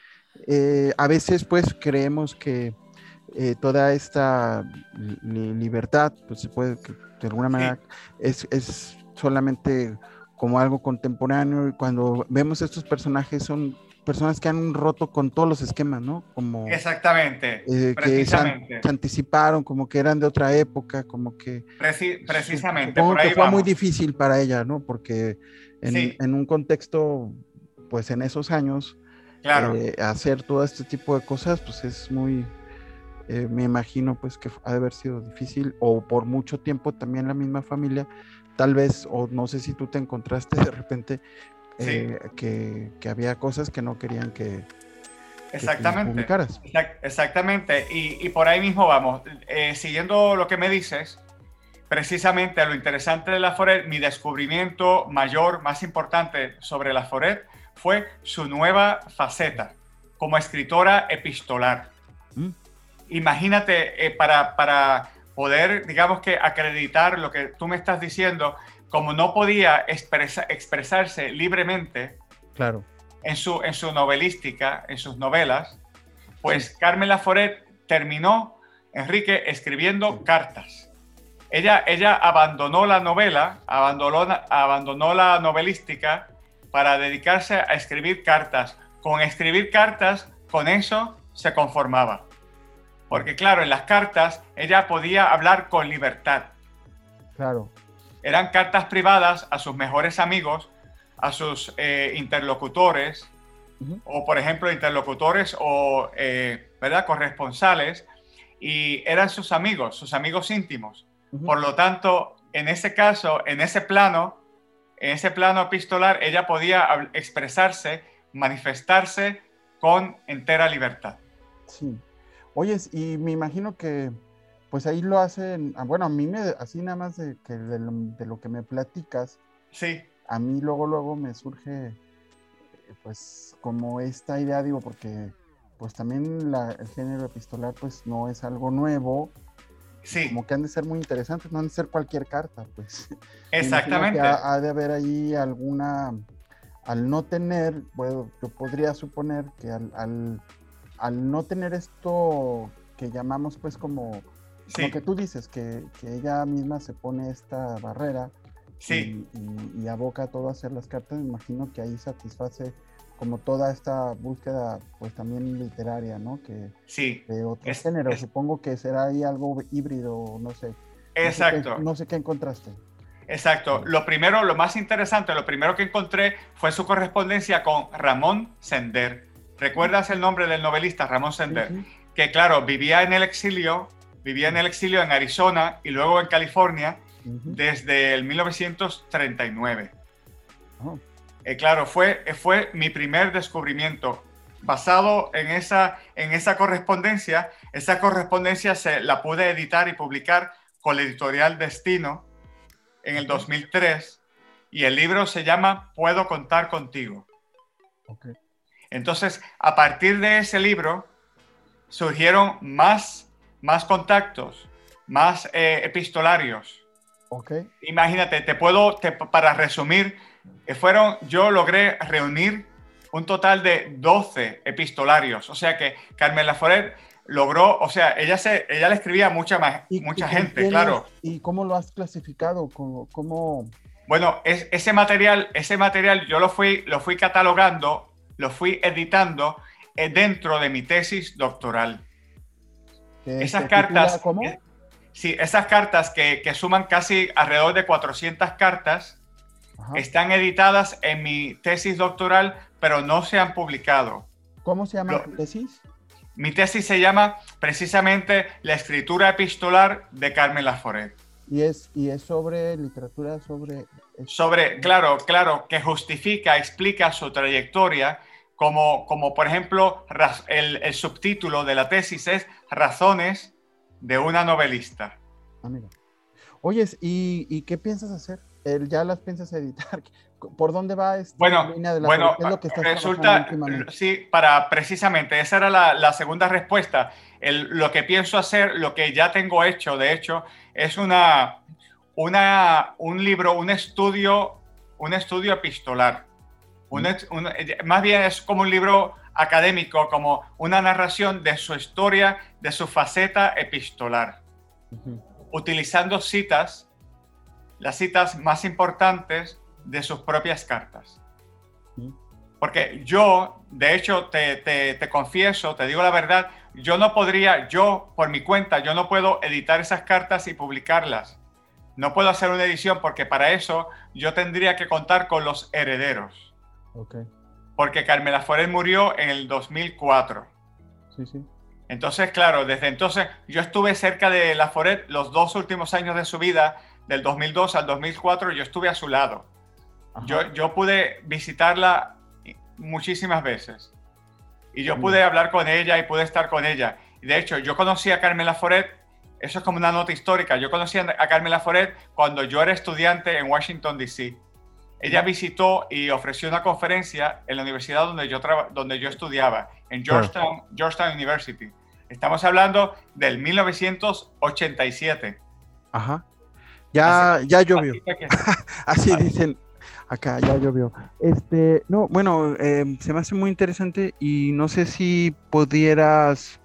Eh, a veces pues creemos que eh, toda esta li libertad pues se puede, que de alguna manera sí. es, es solamente como algo contemporáneo, y cuando vemos estos personajes son personas que han roto con todos los esquemas, ¿no? Como, exactamente, eh, precisamente. Que se, se anticiparon, como que eran de otra época, como que... Preci precisamente, supongo por ahí que fue vamos. muy difícil para ella, ¿no? Porque en, sí. en un contexto, pues en esos años, claro. eh, hacer todo este tipo de cosas, pues es muy... Eh, me imagino pues que ha de haber sido difícil, o por mucho tiempo también la misma familia, tal vez, o no sé si tú te encontraste de repente eh, sí. que, que había cosas que no querían que, exactamente, que publicaras. Exactamente, y, y por ahí mismo vamos, eh, siguiendo lo que me dices, precisamente lo interesante de Laforet, mi descubrimiento mayor, más importante sobre Laforet, fue su nueva faceta. como escritora epistolar. ¿Mm? Imagínate, eh, para, para poder, digamos que acreditar lo que tú me estás diciendo, como no podía expresa, expresarse libremente, claro, en su, en su novelística, en sus novelas, pues sí. Carmen Laforet terminó, Enrique, escribiendo cartas. Ella, ella abandonó la novela, abandonó, abandonó la novelística para dedicarse a escribir cartas. Con escribir cartas, con eso se conformaba. Porque claro, en las cartas ella podía hablar con libertad. Claro. Eran cartas privadas a sus mejores amigos, a sus eh, interlocutores, uh-huh. o por ejemplo interlocutores o eh, ¿verdad? corresponsales, y eran sus amigos, sus amigos íntimos. Uh-huh. Por lo tanto, en ese caso, en ese plano, en ese plano epistolar, ella podía expresarse, manifestarse con entera libertad. Sí. Oyes, y me imagino que pues ahí lo hacen, bueno, a mí me, así nada más de, que de, lo, de lo que me platicas, sí. A mí luego, luego me surge pues como esta idea, digo, porque pues también la, el género epistolar pues no es algo nuevo. Sí. Como que han de ser muy interesantes, no han de ser cualquier carta, pues. Exactamente. Ha, ha de haber ahí alguna, al no tener, bueno, yo podría suponer que al, al, al no tener esto que llamamos pues como, sí. lo que tú dices, que, que ella misma se pone esta barrera, sí. y, y, y aboca todo a hacer las cartas, me imagino que ahí satisface como toda esta búsqueda pues también literaria, ¿no? Que sí. de otros es, géneros, es, supongo que será ahí algo híbrido, no sé. Exacto. No sé qué, no sé qué encontraste. Exacto. Lo primero, lo más interesante, lo primero que encontré fue su correspondencia con Ramón Sender. ¿Recuerdas el nombre del novelista Ramón Sender? Sí, sí. Que claro, vivía en el exilio, vivía en el exilio en Arizona y luego en California uh-huh. desde el mil novecientos treinta y nueve. Oh. Eh, claro, fue, fue mi primer descubrimiento. Basado en esa, en esa correspondencia, esa correspondencia se la pude editar y publicar con la editorial Destino en el dos mil tres, y el libro se llama Puedo contar contigo. Okay. Entonces, a partir de ese libro surgieron más, más contactos, más eh, epistolarios. Okay. Imagínate, te puedo, te, para resumir, fueron, yo logré reunir un total de doce epistolarios. O sea que Carmen Laforet logró, o sea, ella, se, ella le escribía a mucha, más, ¿Y, mucha y gente, claro. ¿Y cómo lo has clasificado? ¿Cómo, cómo... Bueno, es, ese material, ese material yo lo fui, lo fui catalogando, lo fui editando eh, dentro de mi tesis doctoral. Esas cartas, ¿cómo? Eh, sí, esas cartas que, que suman casi alrededor de cuatrocientas cartas, ajá, están editadas en mi tesis doctoral, pero no se han publicado. ¿Cómo se llama tu tesis? Mi tesis se llama precisamente La escritura epistolar de Carmen Laforet. ¿Y es, y es sobre literatura, sobre...? Sobre, claro, claro, que justifica, explica su trayectoria, como, como por ejemplo, el, el subtítulo de la tesis es Razones de una novelista. Ah, mira. Oyes, ¿y, ¿y qué piensas hacer? ¿Ya las piensas editar? ¿Por dónde va esta bueno, línea de la bueno, ¿Qué es lo que estás resulta, sí, para precisamente, esa era la, la segunda respuesta. El, lo que pienso hacer, lo que ya tengo hecho, de hecho, es una, una, un libro, un estudio, un estudio epistolar. Un, un, más bien es como un libro académico, como una narración de su historia, de su faceta epistolar, uh-huh, utilizando citas, las citas más importantes de sus propias cartas. Porque yo, de hecho, te, te, te confieso, te digo la verdad, yo no podría, yo por mi cuenta, yo no puedo editar esas cartas y publicarlas. No puedo hacer una edición porque para eso yo tendría que contar con los herederos. Okay. Porque Carmen Laforet murió en el dos mil cuatro. Sí, sí. Entonces, claro, desde entonces yo estuve cerca de Laforet los dos últimos años de su vida, del dos mil dos al dos mil cuatro, yo estuve a su lado. Yo, yo pude visitarla muchísimas veces. Y yo pude hablar con ella y pude estar con ella. Y de hecho, yo conocí a Carmen Laforet, eso es como una nota histórica, yo conocí a Carmen Laforet cuando yo era estudiante en Washington, D C ella visitó y ofreció una conferencia en la universidad donde yo, traba, donde yo estudiaba, en Georgetown, claro. Georgetown University. Estamos hablando del mil novecientos ochenta y siete. Ajá. Ya, así, ya llovió. Así, que, así así dicen acá, ya llovió. Este, no, bueno, eh, se me hace muy interesante y no sé si pudieras,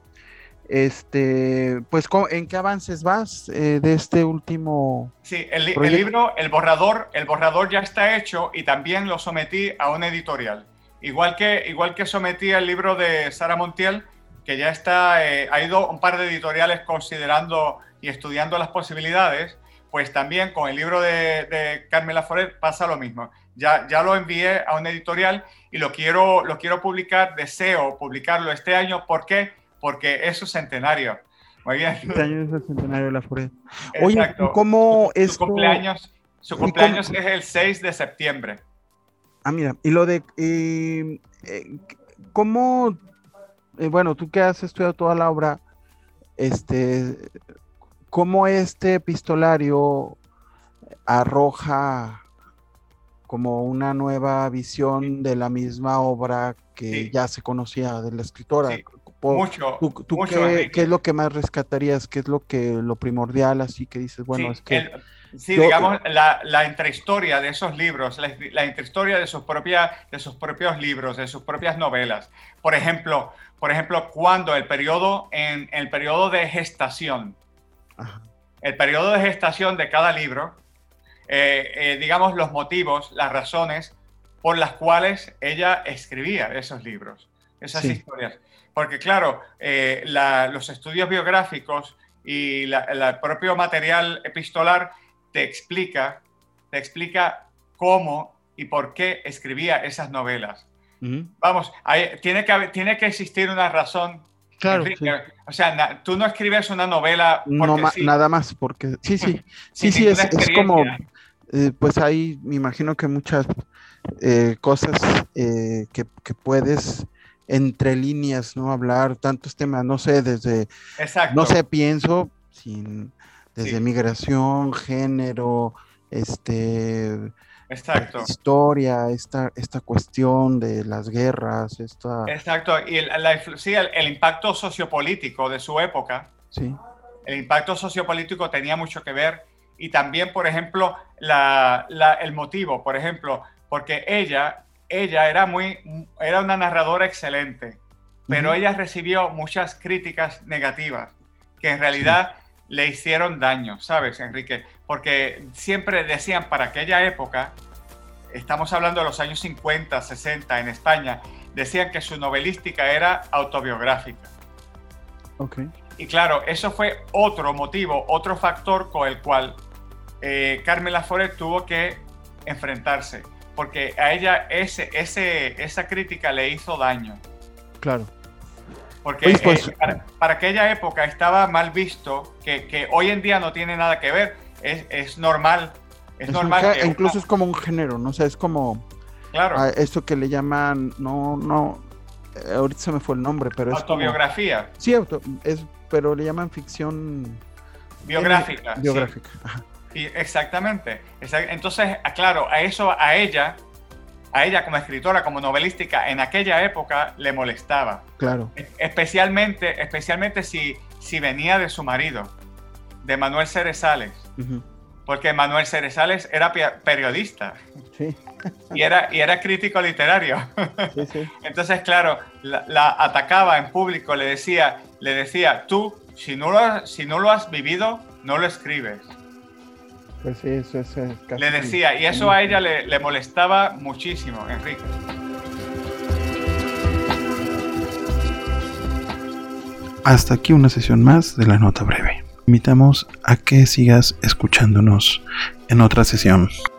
este, pues, ¿en qué avances vas eh, de este último? Sí, el, el libro, el borrador, el borrador ya está hecho y también lo sometí a una editorial. Igual que, igual que sometí el libro de Sara Montiel, que ya está, eh, ha ido un par de editoriales considerando y estudiando las posibilidades, pues también con el libro de, de Carmen Laforet pasa lo mismo. Ya, ya lo envié a una editorial y lo quiero, lo quiero publicar, deseo publicarlo este año. ¿Por qué? Porque es su centenario. Muy bien. Este año es el centenario de Laforet. Oye, exacto. ¿Cómo su, esto... su cumpleaños, su cumpleaños es el seis de septiembre. Ah, mira, y lo de... Eh, eh, ¿Cómo... Eh, bueno, tú que has estudiado toda la obra, este, ¿cómo este epistolario arroja como una nueva visión de la misma obra que sí. ya se conocía de la escritora? Sí. Por, mucho, ¿Tú, tú mucho, qué, qué es lo que más rescatarías? ¿Qué es lo que lo primordial? Así que dices, bueno, sí, es que... El, sí, yo, digamos, la, la intrahistoria de esos libros, la, la intrahistoria de sus, propia, de sus propios libros, de sus propias novelas. Por ejemplo, por ejemplo cuando el periodo, en, en el periodo de gestación, Ajá. el periodo de gestación de cada libro, eh, eh, digamos, los motivos, las razones por las cuales ella escribía esos libros, esas sí. historias. Porque claro, eh, la, los estudios biográficos y la, la, el propio material epistolar te explica, te explica cómo y por qué escribía esas novelas. Uh-huh. Vamos, hay, tiene, que, tiene que existir una razón. Claro, Enrique, sí. O sea, na, tú no escribes una novela porque no ma- sí. Nada más, porque sí, sí, sí, sí, es, es como, eh, pues hay, me imagino que muchas eh, cosas eh, que, que puedes entre líneas, ¿no? Hablar tantos temas, no sé, desde, Exacto. no sé, pienso, sin, desde sí. migración, género, este... Exacto. Historia, esta, esta cuestión de las guerras, esta... Exacto, y el, la, sí, el, el impacto sociopolítico de su época, sí. el impacto sociopolítico tenía mucho que ver, y también, por ejemplo, la, la, el motivo, por ejemplo, porque ella, ella era, muy, era una narradora excelente, pero uh-huh. ella recibió muchas críticas negativas, que en realidad sí. le hicieron daño, ¿sabes, Enrique? Porque siempre decían, para aquella época, estamos hablando de los años cincuenta, sesenta en España, decían que su novelística era autobiográfica. Okay. Y claro, eso fue otro motivo, otro factor con el cual eh, Carmen Laforet tuvo que enfrentarse, porque a ella ese, ese, esa crítica le hizo daño. Claro. Porque pues, pues, eh, para, para aquella época estaba mal visto, que, que hoy en día no tiene nada que ver, es, es normal. Es, es normal un, que incluso una... es como un género, ¿no? O sea, es como claro. a esto que le llaman, no, no, ahorita se me fue el nombre, pero es autobiografía. Como, sí, auto, es, pero le llaman ficción biográfica. Eh, biográfica. Sí. Sí, exactamente. Entonces, claro, a eso, a ella, a ella como escritora, como novelística, en aquella época le molestaba. Claro. Especialmente, especialmente si, si venía de su marido, de Manuel Cerezales. Uh-huh. Porque Manuel Cerezales era periodista. Sí. Y era, y era crítico literario. Sí, sí. Entonces, claro, la, la atacaba en público, le decía, le decía, tú, si no lo, si no lo has vivido, no lo escribes. Pues sí, eso es casi... Le decía, y eso a ella le, le molestaba muchísimo, Enrique. Hasta aquí una sesión más de La Nota Breve. Invitamos a que sigas escuchándonos en otra sesión.